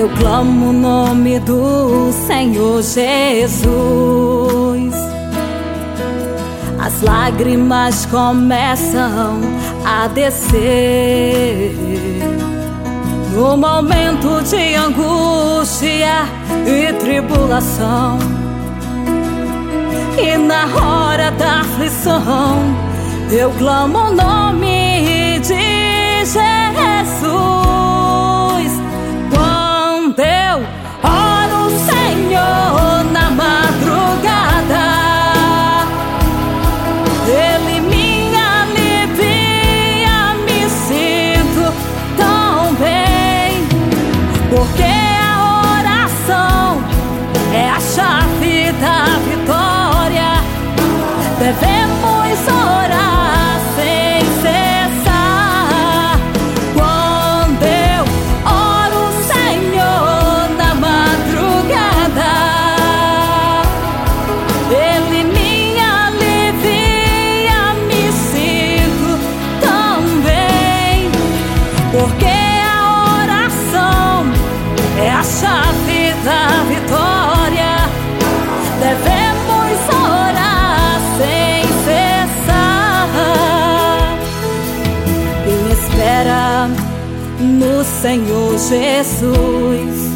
eu clamo o nome do Senhor Jesus. As lágrimas começam a descer no momento de angústia e tribulação, e na hora da aflição eu clamo o nome de Jesus. Quando eu oro, Senhor, na madrugada, Ele me alivia, me sinto tão bem, porque a oração é a chave da vitória. Devemos orar sem cessar. Quando eu oro, Senhor, na madrugada, Ele me alivia, me sinto tão bem, porque a oração é a chave da vitória. Devemos orar sem cessar. Quem espera no Senhor Jesus,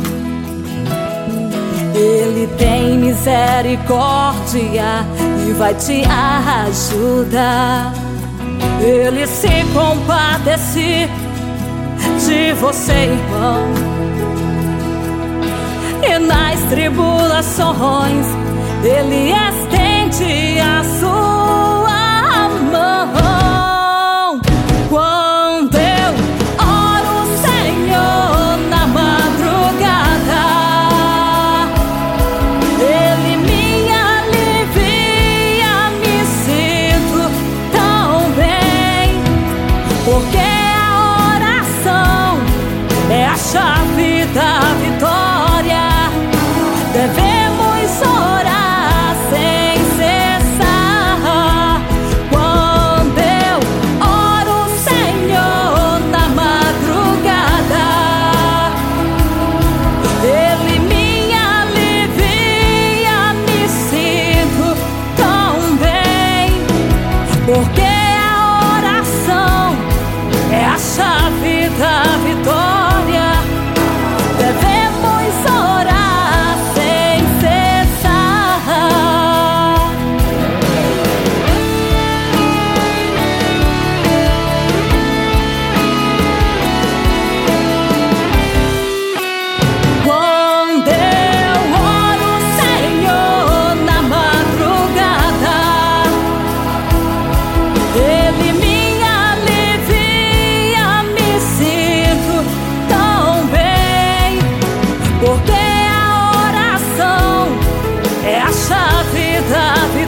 Ele tem misericórdia e vai te ajudar. Ele se compadece de você, irmão, e nas tribulações Ele estende a sua mão. Quando eu oro, Senhor, na madrugada, Ele me alivia, me sinto tão bem, porque a oração é a chave da vitória. Devemos orar sem cessar. Quando eu oro, Senhor, na madrugada, Ele me alivia, me sinto tão bem, porque a oração é a chave da vitória. Devemos orar sem cessar. Quando eu oro, Senhor, na madrugada, Ele me alivia, me sinto tão bem, porque a oração é a chave da vida.